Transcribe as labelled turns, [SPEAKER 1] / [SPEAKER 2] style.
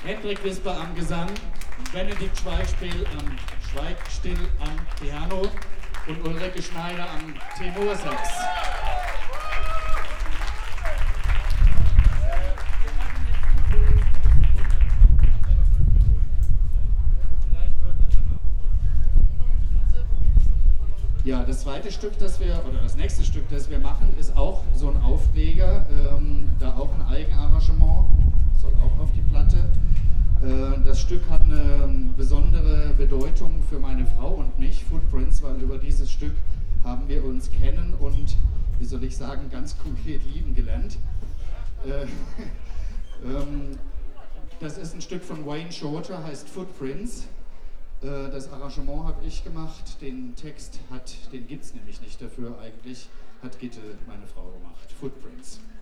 [SPEAKER 1] Hendrik Wisper am Gesang, Benedikt Schweigstill am Piano und Ulrike Schneider am Tenorsax. Ja, das zweite Stück, das nächste Stück, das wir machen, ist auch so ein Aufreger, da auch ein Eigenarrangement, soll auch auf die Platte. Das Stück hat eine besondere Bedeutung für meine Frau und mich, Footprints, weil über dieses Stück haben wir uns kennen und, wie soll ich sagen, ganz konkret lieben gelernt. Das ist ein Stück von Wayne Shorter, heißt Footprints. Das Arrangement habe ich gemacht, den Text den gibt es nämlich nicht dafür eigentlich, hat Gitte, meine Frau, gemacht. Footprints.